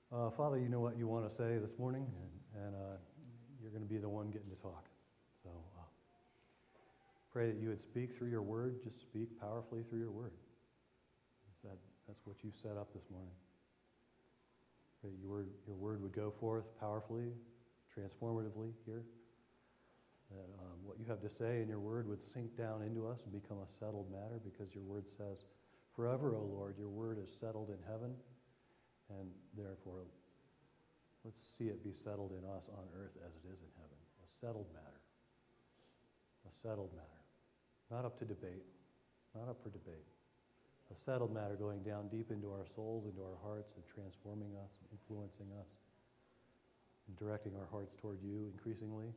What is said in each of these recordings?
Father, you know what you want to say this morning, and you're going to be the one getting to talk. So pray that you would speak through your word. Just speak powerfully through your word. That's what you set up this morning. Pray that your word would go forth powerfully, transformatively here. That what you have to say in your word would sink down into us and become a settled matter, because your word says, forever, O Lord, your word is settled in heaven. And therefore, let's see it be settled in us on earth as it is in heaven. A settled matter. A settled matter. Not up to debate. Not up for debate. A settled matter going down deep into our souls, into our hearts, and transforming us, influencing us, and directing our hearts toward you increasingly.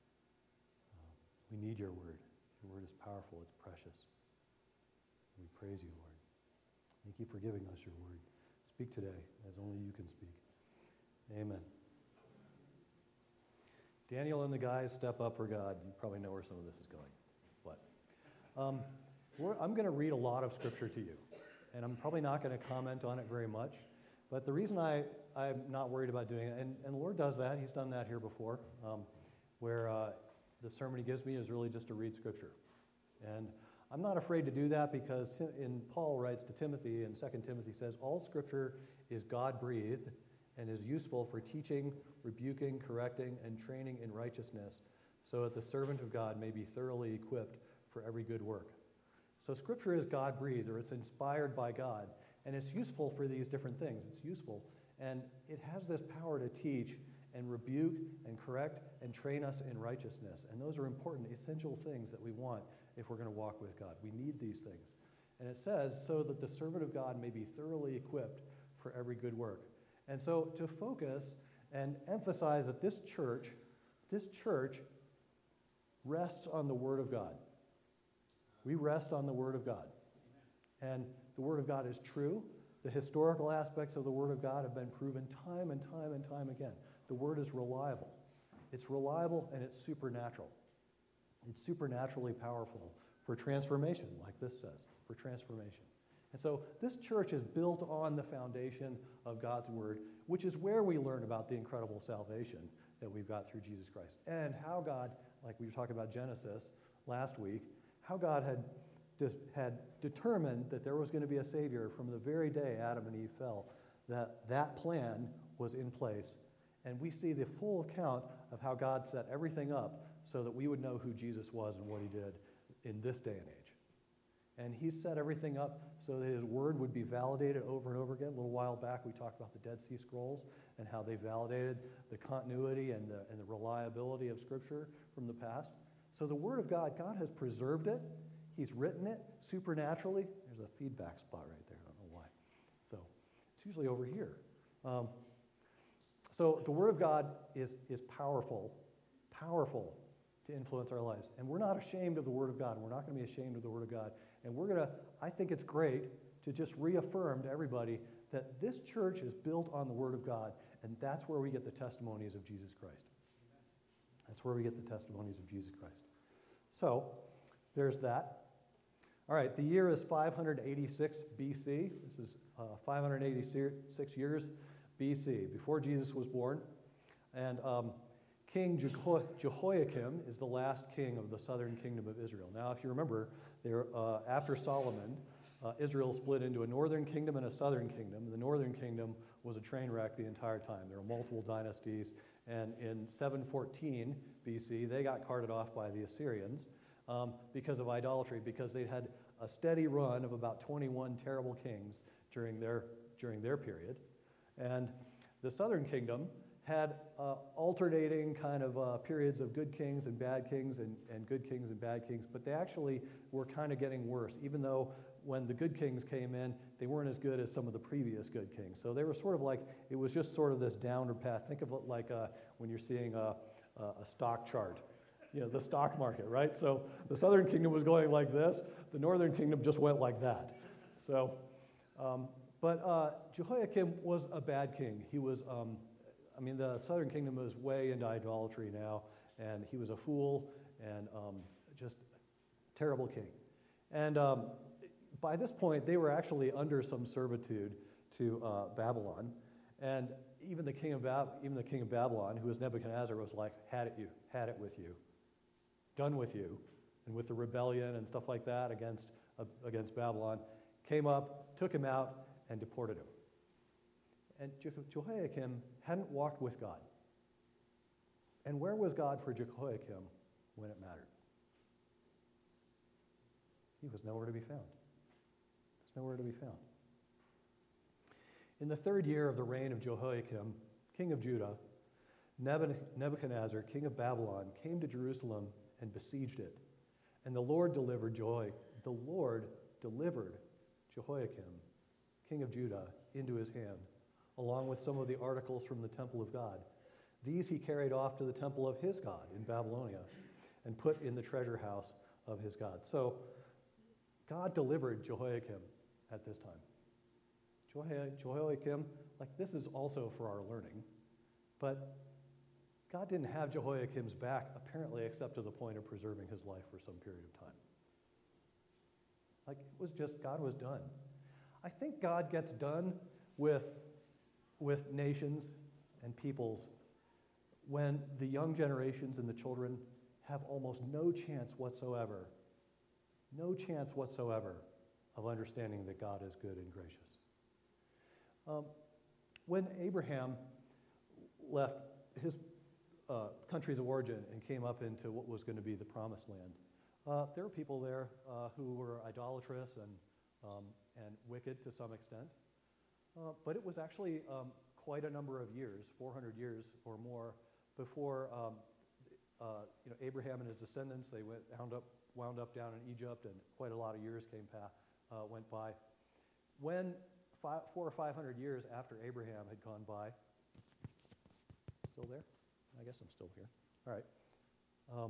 We need your word. Your word is powerful. It's precious. We praise you, Lord. Thank you for giving us your word. Speak today as only you can speak. Amen. Daniel and the guys step up for God. You probably know where some of this is going. But I'm going to read a lot of scripture to you, and I'm probably not going to comment on it very much. But the reason I'm not worried about doing it, and the Lord does that. He's done that here before, where the sermon he gives me is really just to read scripture. And I'm not afraid to do that, because Paul writes to Timothy in 2 Timothy says, all scripture is God-breathed and is useful for teaching, rebuking, correcting, and training in righteousness, so that the servant of God may be thoroughly equipped for every good work. So scripture is God-breathed, or it's inspired by God, and it's useful for these different things. It's useful, and it has this power to teach and rebuke and correct and train us in righteousness. And those are important, essential things that we want if we're going to walk with God. We need these things. And it says, so that the servant of God may be thoroughly equipped for every good work. And so to focus and emphasize that this church rests on the Word of God. We rest on the Word of God. And the Word of God is true. The historical aspects of the Word of God have been proven time and time and time again. The Word is reliable. It's reliable and it's supernatural. It's supernaturally powerful for transformation, like this says, for transformation. And so this church is built on the foundation of God's Word, which is where we learn about the incredible salvation that we've got through Jesus Christ. And how God, like we were talking about Genesis last week, how God had determined that there was going to be a Savior from the very day Adam and Eve fell, that plan was in place. And we see the full account of how God set everything up so that we would know who Jesus was and what he did in this day and age. And he set everything up so that his word would be validated over and over again. A little while back, we talked about the Dead Sea Scrolls and how they validated the continuity and the reliability of Scripture from the past. So the Word of God, God has preserved it. He's written it supernaturally. There's a feedback spot right there. I don't know why. So it's usually over here. So the Word of God is powerful to influence our lives. And we're not ashamed of the Word of God. We're not going to be ashamed of the Word of God. And I think it's great to just reaffirm to everybody that this church is built on the Word of God, and that's where we get the testimonies of Jesus Christ. That's where we get the testimonies of Jesus Christ. So, there's that. All right, the year is 586 BC. This is 586 years BC, before Jesus was born. And King Jehoiakim is the last king of the southern kingdom of Israel. Now, if you remember, after Solomon, Israel split into a northern kingdom and a southern kingdom. The northern kingdom was a train wreck the entire time. There were multiple dynasties. And in 714 BC, they got carted off by the Assyrians because of idolatry, because they had a steady run of about 21 terrible kings during their period. And the southern kingdom had alternating kind of periods of good kings and bad kings and good kings and bad kings, but they actually were kind of getting worse, even though when the good kings came in, they weren't as good as some of the previous good kings. So they were sort of like, it was just sort of this downward path. Think of it like when you're seeing a stock chart, the stock market, right? So the southern kingdom was going like this, the northern kingdom just went like that. So, but Jehoiakim was a bad king. He was, the southern kingdom was way into idolatry now, and he was a fool and just a terrible king. And by this point, they were actually under some servitude to Babylon. And even the king of Babylon, who was Nebuchadnezzar, was like, had it with you, done with you, and with the rebellion and stuff like that against Babylon, came up, took him out, and deported him. And Jehoiakim hadn't walked with God. And where was God for Jehoiakim when it mattered? He was nowhere to be found. He's nowhere to be found. In the 3rd year of the reign of Jehoiakim, king of Judah, Nebuchadnezzar, king of Babylon, came to Jerusalem and besieged it. And the Lord delivered Jehoiakim, king of Judah, into his hand, along with some of the articles from the temple of God. These he carried off to the temple of his God in Babylonia and put in the treasure house of his God. So God delivered Jehoiakim at this time. Jehoiakim, this is also for our learning, but God didn't have Jehoiakim's back, apparently, except to the point of preserving his life for some period of time. It was just, God was done. I think God gets done with nations and peoples when the young generations and the children have almost no chance whatsoever of understanding that God is good and gracious. When Abraham left his countries of origin and came up into what was going to be the Promised Land, there were people there who were idolatrous and wicked to some extent. But it was actually quite a number of years, 400 years or more, before Abraham and his descendants, they wound up down in Egypt, and quite a lot of years went by. When 400 or 500 years after Abraham had gone by, still there? I guess I'm still here. All right.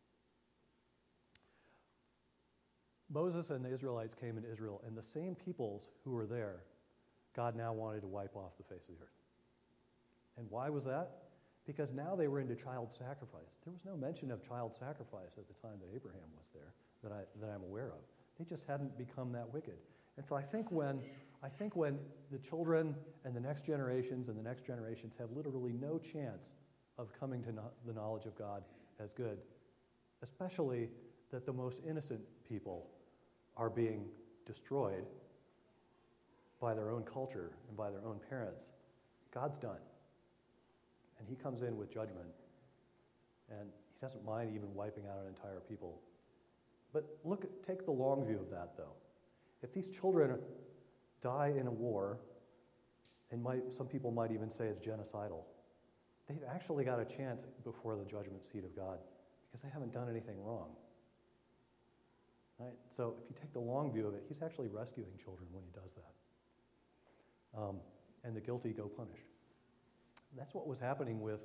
Moses and the Israelites came into Israel, and the same peoples who were there, God now wanted to wipe off the face of the earth. And why was that? Because now they were into child sacrifice. There was no mention of child sacrifice at the time that Abraham was there that I'm aware of. They just hadn't become that wicked. And so I think when the children and the next generations have literally no chance of coming to the knowledge of God as good, especially that the most innocent people are being destroyed by their own culture and by their own parents, God's done. And he comes in with judgment, and he doesn't mind even wiping out an entire people. But take the long view of that, though. If these children die in a war, and some people might even say it's genocidal, they've actually got a chance before the judgment seat of God because they haven't done anything wrong. Right? So if you take the long view of it, he's actually rescuing children when he does that. And the guilty go punished. That's what was happening with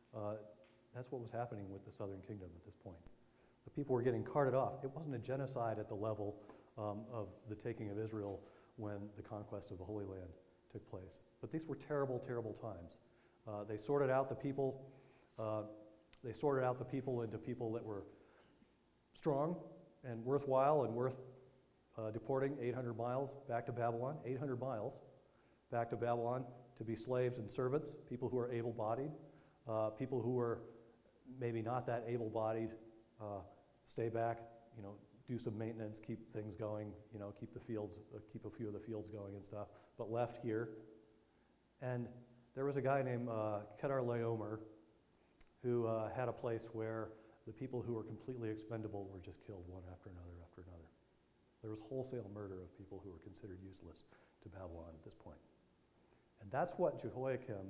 the Southern Kingdom at this point. The people were getting carted off. It wasn't a genocide at the level of the taking of Israel when the conquest of the Holy Land took place. But these were terrible, terrible times. They sorted out the people. They sorted out the people into people that were strong and worthwhile and worth deporting 800 miles back to Babylon. 800 miles back to Babylon to be slaves and servants, people who are able-bodied, people who were maybe not that able-bodied, stay back, do some maintenance, keep things going, keep the fields, keep a few of the fields going and stuff, but left here. And there was a guy named Kedar-Laomer who had a place where the people who were completely expendable were just killed one after another after another. There was wholesale murder of people who were considered useless to Babylon at this point. And that's what Jehoiakim,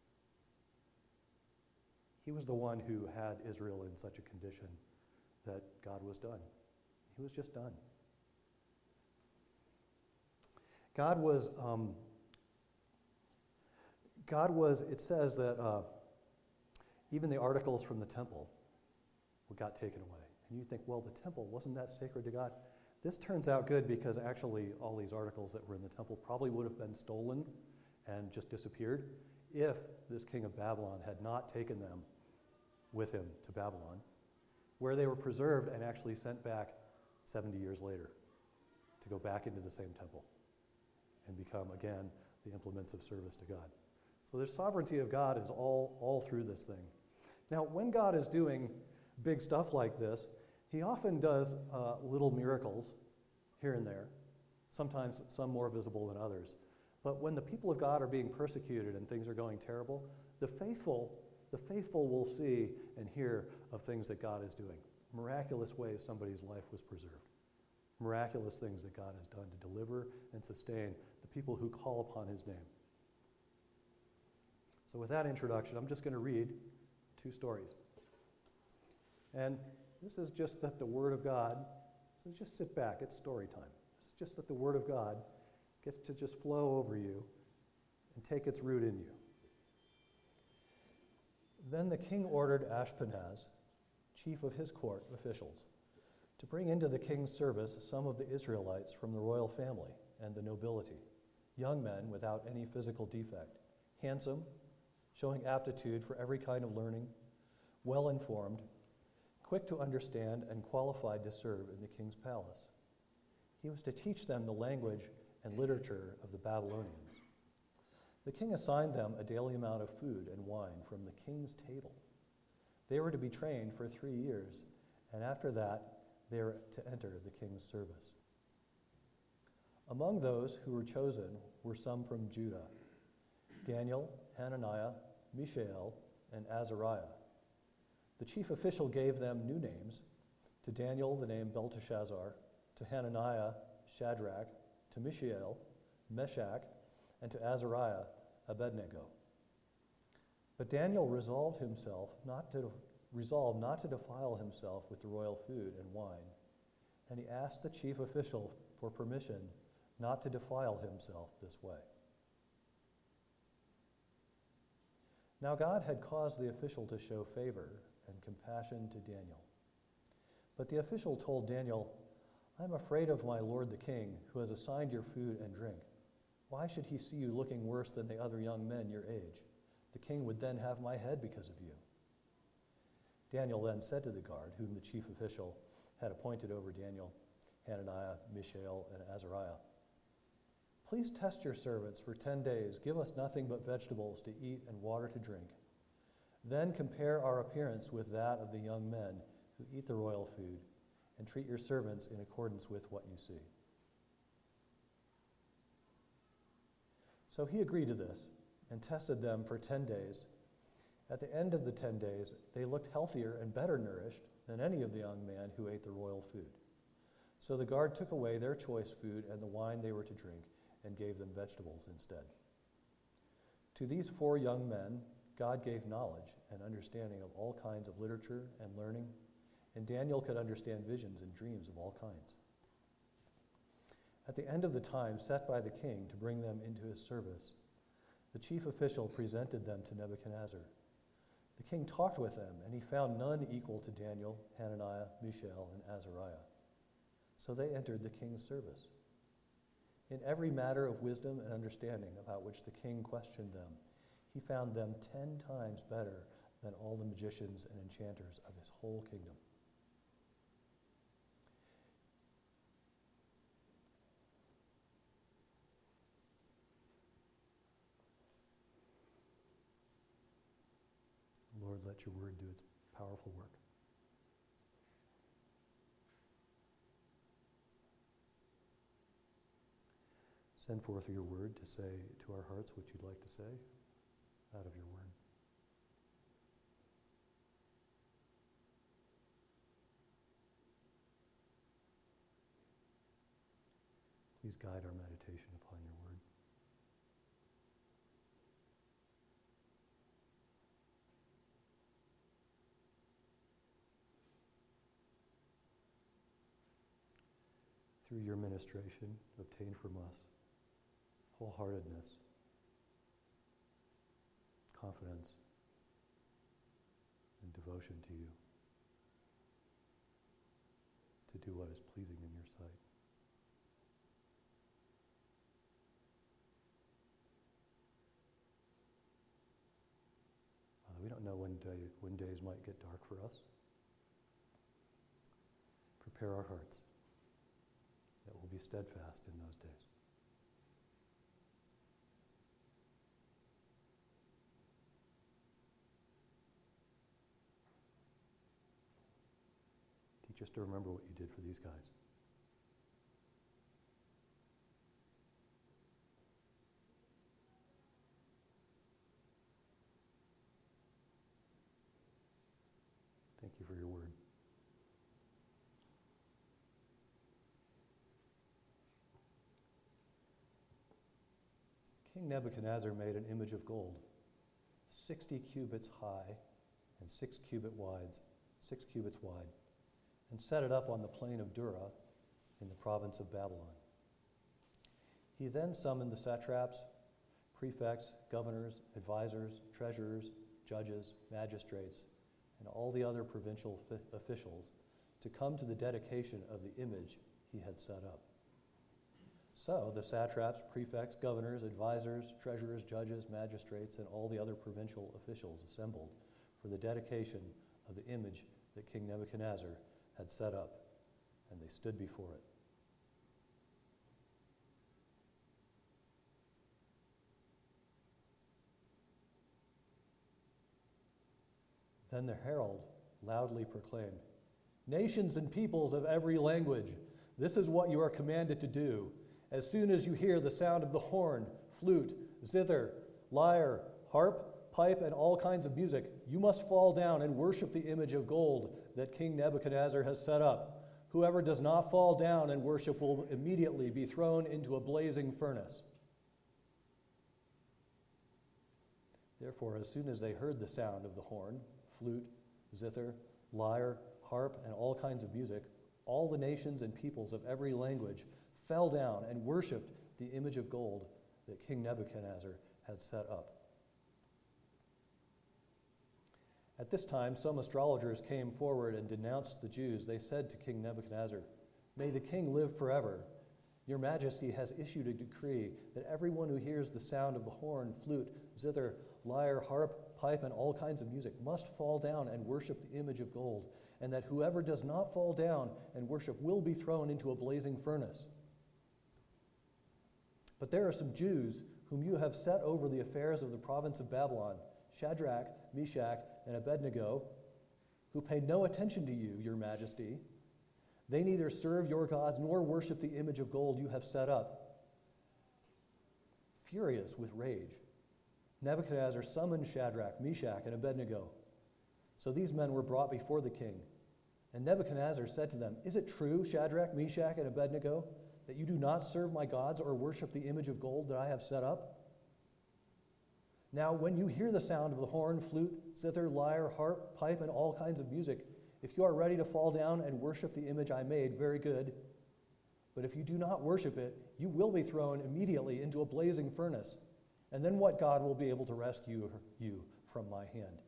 he was the one who had Israel in such a condition that God was done. He was just done. God was, it says that even the articles from the temple got taken away. And you think, well, the temple, wasn't that sacred to God? This turns out good because actually all these articles that were in the temple probably would have been stolen and just disappeared if this king of Babylon had not taken them with him to Babylon, where they were preserved and actually sent back 70 years later to go back into the same temple and become, again, the implements of service to God. So the sovereignty of God is all through this thing. Now, when God is doing big stuff like this, he often does little miracles here and there, sometimes some more visible than others. But when the people of God are being persecuted and things are going terrible, the faithful will see and hear of things that God is doing. Miraculous ways somebody's life was preserved. Miraculous things that God has done to deliver and sustain the people who call upon his name. So with that introduction, I'm just going to read 2 stories. And this is just that the Word of God, so just sit back, it's story time. It's just that the Word of God gets to just flow over you and take its root in you. Then the king ordered Ashpenaz, chief of his court officials, to bring into the king's service some of the Israelites from the royal family and the nobility, young men without any physical defect, handsome, showing aptitude for every kind of learning, well-informed, quick to understand, and qualified to serve in the king's palace. He was to teach them the language and literature of the Babylonians. The king assigned them a daily amount of food and wine from the king's table. They were to be trained for 3 years, and after that, they were to enter the king's service. Among those who were chosen were some from Judah: Daniel, Hananiah, Mishael, and Azariah. The chief official gave them new names: to Daniel the name Belteshazzar, to Hananiah Shadrach, to Mishael Meshach, and to Azariah Abednego. But Daniel resolved not to defile himself with the royal food and wine, and he asked the chief official for permission not to defile himself this way. Now God had caused the official to show favor and compassion to Daniel. But the official told Daniel, "I'm afraid of my lord the king, who has assigned your food and drink. Why should he see you looking worse than the other young men your age? The king would then have my head because of you." Daniel then said to the guard, whom the chief official had appointed over Daniel, Hananiah, Mishael, and Azariah, "Please test your servants for 10 days. Give us nothing but vegetables to eat and water to drink. Then compare our appearance with that of the young men who eat the royal food, and treat your servants in accordance with what you see." So he agreed to this and tested them for 10 days. At the end of the 10 days, they looked healthier and better nourished than any of the young men who ate the royal food. So the guard took away their choice food and the wine they were to drink and gave them vegetables instead. To these 4 young men, God gave knowledge and understanding of all kinds of literature and learning, and Daniel could understand visions and dreams of all kinds. At the end of the time set by the king to bring them into his service, the chief official presented them to Nebuchadnezzar. The king talked with them, and he found none equal to Daniel, Hananiah, Mishael, and Azariah. So they entered the king's service. In every matter of wisdom and understanding about which the king questioned them, he found them 10 times better than all the magicians and enchanters of his whole kingdom. Lord, let your word do its powerful work. Send forth your word to say to our hearts what you'd like to say out of your word. Please guide our meditation upon your word. Through your ministration, obtain from us wholeheartedness, confidence, and devotion to you, to do what is pleasing in your sight. We don't know when days might get dark for us. Prepare our hearts that we'll be steadfast in those days. just to remember what you did for these guys. Thank you for your word. King Nebuchadnezzar made an image of gold, 60 cubits high and 6 cubits wide, and set it up on the plain of Dura in the province of Babylon. He then summoned the satraps, prefects, governors, advisors, treasurers, judges, magistrates, and all the other provincial officials to come to the dedication of the image he had set up. So the satraps, prefects, governors, advisors, treasurers, judges, magistrates, and all the other provincial officials assembled for the dedication of the image that King Nebuchadnezzar had set up, and they stood before it. Then the herald loudly proclaimed, "Nations and peoples of every language, this is what you are commanded to do. As soon as you hear the sound of the horn, flute, zither, lyre, harp, pipe, and all kinds of music, you must fall down and worship the image of gold that King Nebuchadnezzar has set up. Whoever does not fall down and worship will immediately be thrown into a blazing furnace." Therefore, as soon as they heard the sound of the horn, flute, zither, lyre, harp, and all kinds of music, all the nations and peoples of every language fell down and worshipped the image of gold that King Nebuchadnezzar had set up. At this time, some astrologers came forward and denounced the Jews. They said to King Nebuchadnezzar, "May the king live forever. Your majesty has issued a decree that everyone who hears the sound of the horn, flute, zither, lyre, harp, pipe, and all kinds of music must fall down and worship the image of gold, and that whoever does not fall down and worship will be thrown into a blazing furnace. But there are some Jews whom you have set over the affairs of the province of Babylon, Shadrach, Meshach, and Abednego, who pay no attention to you, your majesty. They neither serve your gods nor worship the image of gold you have set up." Furious with rage, Nebuchadnezzar summoned Shadrach, Meshach, and Abednego. So these men were brought before the king. And Nebuchadnezzar said to them, "Is it true, Shadrach, Meshach, and Abednego, that you do not serve my gods or worship the image of gold that I have set up? Now, when you hear the sound of the horn, flute, zither, lyre, harp, pipe, and all kinds of music, if you are ready to fall down and worship the image I made, very good. But if you do not worship it, you will be thrown immediately into a blazing furnace. And then what God will be able to rescue you from my hand?"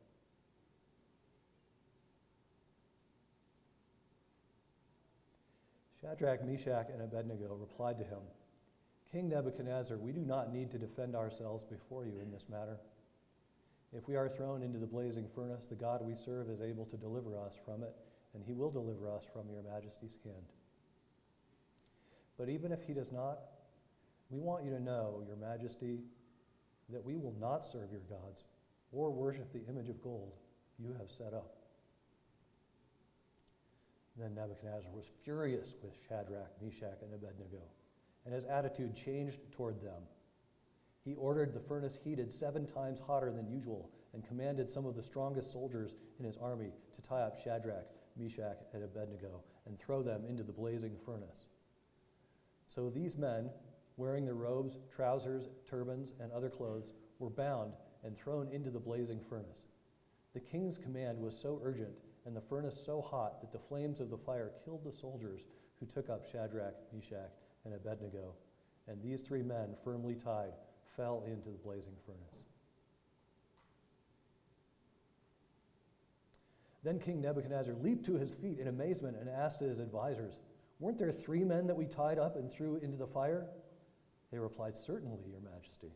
Shadrach, Meshach, and Abednego replied to him, "King Nebuchadnezzar, we do not need to defend ourselves before you in this matter. If we are thrown into the blazing furnace, the God we serve is able to deliver us from it, and he will deliver us from your majesty's hand. But even if he does not, we want you to know, your majesty, that we will not serve your gods or worship the image of gold you have set up." Then Nebuchadnezzar was furious with Shadrach, Meshach, and Abednego, and his attitude changed toward them. He ordered the furnace heated 7 times hotter than usual and commanded some of the strongest soldiers in his army to tie up Shadrach, Meshach, and Abednego and throw them into the blazing furnace. So these men, wearing their robes, trousers, turbans, and other clothes, were bound and thrown into the blazing furnace. The king's command was so urgent and the furnace so hot that the flames of the fire killed the soldiers who took up Shadrach, Meshach, and Abednego, and these 3 men, firmly tied, fell into the blazing furnace. Then King Nebuchadnezzar leaped to his feet in amazement and asked his advisors, "Weren't there 3 men that we tied up and threw into the fire?" They replied, "Certainly, your majesty."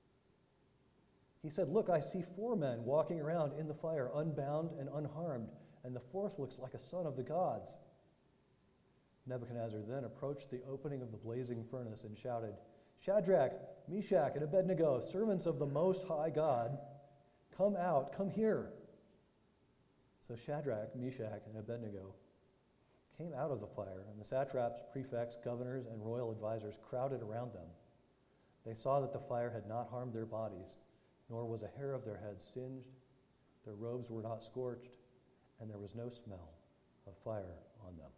He said, "Look, I see 4 men walking around in the fire, unbound and unharmed, and the 4th looks like a son of the gods." Nebuchadnezzar then approached the opening of the blazing furnace and shouted, "Shadrach, Meshach, and Abednego, servants of the Most High God, come out, come here." So Shadrach, Meshach, and Abednego came out of the fire, and the satraps, prefects, governors, and royal advisors crowded around them. They saw that the fire had not harmed their bodies, nor was a hair of their heads singed, their robes were not scorched, and there was no smell of fire on them.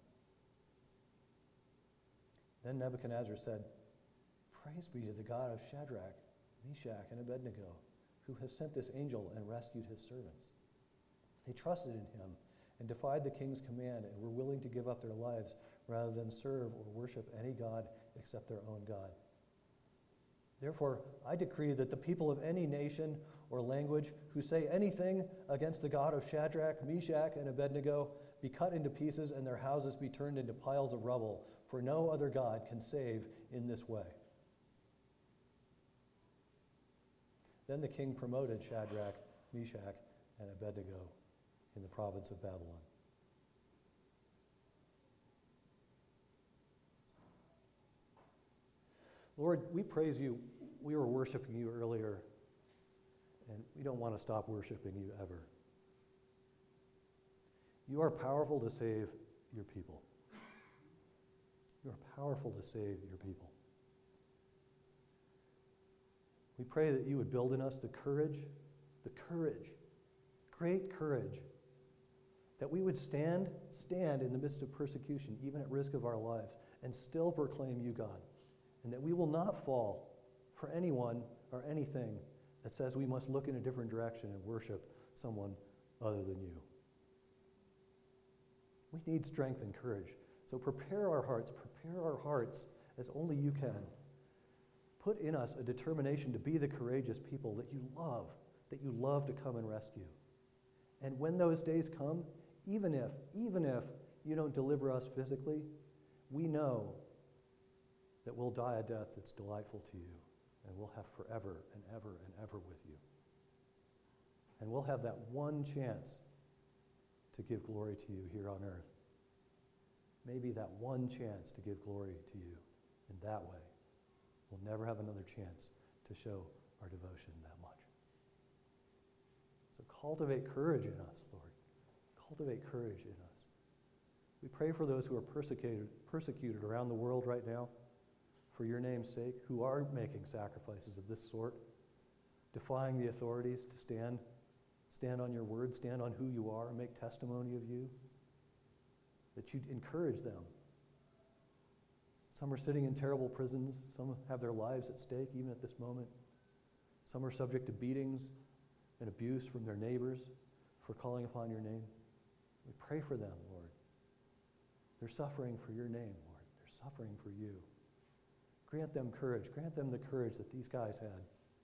Then Nebuchadnezzar said, "Praise be to the God of Shadrach, Meshach, and Abednego, who has sent this angel and rescued his servants." They trusted in him and defied the king's command and were willing to give up their lives rather than serve or worship any god except their own God. Therefore, I decree that the people of any nation or language who say anything against the God of Shadrach, Meshach, and Abednego be cut into pieces and their houses be turned into piles of rubble, for no other God can save in this way. Then the king promoted Shadrach, Meshach, and Abednego in the province of Babylon. Lord, we praise you. We were worshiping you earlier, and we don't want to stop worshiping you ever. You are powerful to save your people. You are powerful to save your people. We pray that you would build in us the courage, great courage, that we would stand in the midst of persecution, even at risk of our lives, and still proclaim you, God, and that we will not fall for anyone or anything that says we must look in a different direction and worship someone other than you. We need strength and courage. So prepare our hearts as only you can. Put in us a determination to be the courageous people that you love to come and rescue. And when those days come, even if you don't deliver us physically, we know that we'll die a death that's delightful to you, and we'll have forever and ever and ever with you. And we'll have that one chance to give glory to you here on earth. Maybe that one chance to give glory to you in that way. We'll never have another chance to show our devotion that much. So cultivate courage in us, Lord. Cultivate courage in us. We pray for those who are persecuted around the world right now, for your name's sake, who are making sacrifices of this sort, defying the authorities to stand on your word, stand on who you are, and make testimony of you, that you'd encourage them. Some are sitting in terrible prisons. Some have their lives at stake even at this moment. Some are subject to beatings and abuse from their neighbors for calling upon your name. We pray for them, Lord. They're suffering for your name, Lord. They're suffering for you. Grant them courage. Grant them the courage that these guys had.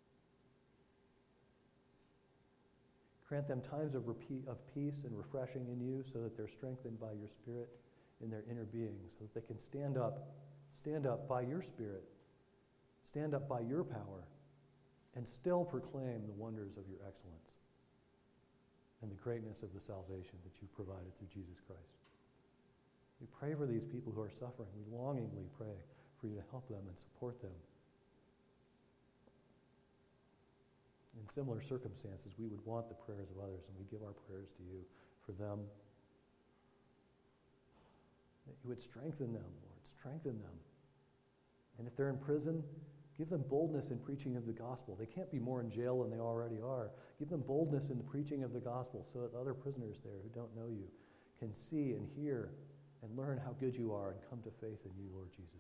Grant them times of peace and refreshing in you so that they're strengthened by your Spirit in their inner being, so that they can stand up by your Spirit, stand up by your power, and still proclaim the wonders of your excellence and the greatness of the salvation that you provided through Jesus Christ. We pray for these people who are suffering. We longingly pray for you to help them and support them. In similar circumstances, we would want the prayers of others, and we give our prayers to you for them. That you would strengthen them, Lord, strengthen them. And if they're in prison, give them boldness in preaching of the gospel. They can't be more in jail than they already are. Give them boldness in the preaching of the gospel so that other prisoners there who don't know you can see and hear and learn how good you are and come to faith in you, Lord Jesus.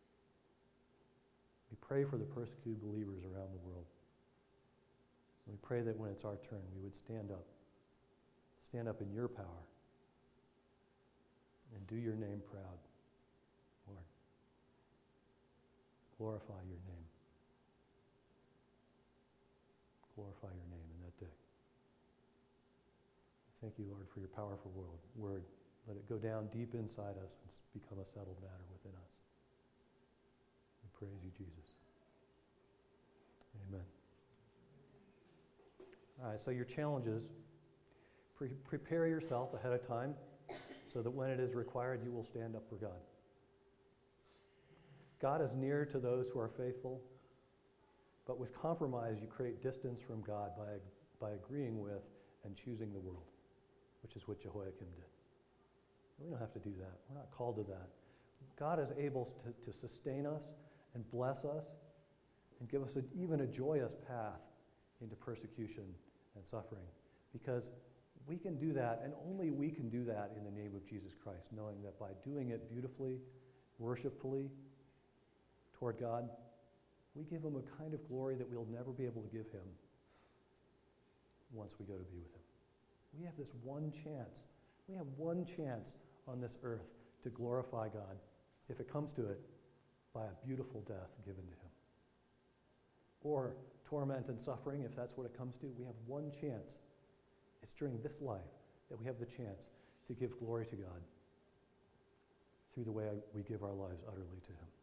We pray for the persecuted believers around the world. We pray that when it's our turn, we would stand up in your power, and do your name proud, Lord. Glorify your name. Glorify your name in that day. Thank you, Lord, for your powerful word. Let it go down deep inside us and become a settled matter within us. We praise you, Jesus. Amen. All right, so your challenge is prepare yourself ahead of time so that when it is required, you will stand up for God. God is near to those who are faithful, but with compromise, you create distance from God by agreeing with and choosing the world, which is what Jehoiakim did. We don't have to do that. We're not called to that. God is able to sustain us and bless us and give us even a joyous path into persecution and suffering, because we can do that, and only we can do that in the name of Jesus Christ, knowing that by doing it beautifully, worshipfully toward God, we give him a kind of glory that we'll never be able to give him once we go to be with him. We have this one chance. We have one chance on this earth to glorify God, if it comes to it, by a beautiful death given to him. Or torment and suffering, if that's what it comes to. We have one chance. It's during this life that we have the chance to give glory to God through the way we give our lives utterly to him.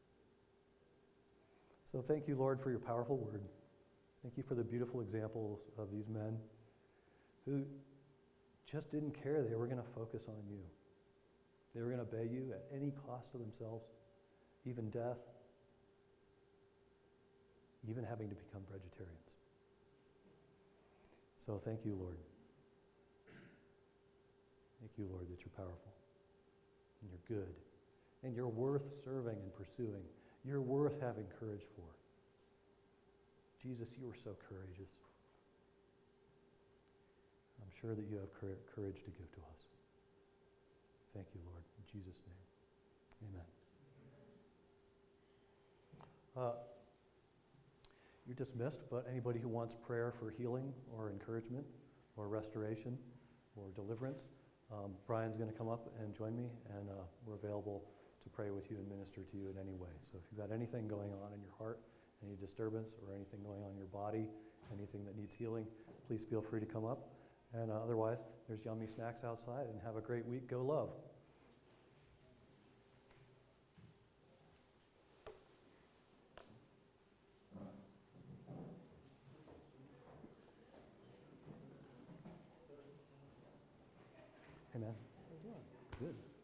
So thank you, Lord, for your powerful word. Thank you for the beautiful examples of these men who just didn't care. They were going to focus on you. They were going to obey you at any cost to themselves, even death, even having to become vegetarians. So thank you, Lord. Thank you, Lord, that you're powerful and you're good and you're worth serving and pursuing. You're worth having courage for. Jesus, you are so courageous. I'm sure that you have courage to give to us. Thank you, Lord. In Jesus' name, amen. You're dismissed, but anybody who wants prayer for healing or encouragement or restoration or deliverance, Brian's going to come up and join me, and we're available to pray with you and minister to you in any way. So if you've got anything going on in your heart, any disturbance or anything going on in your body, anything that needs healing, please feel free to come up. And otherwise, there's yummy snacks outside, and have a great week. Go love. Amen. Good.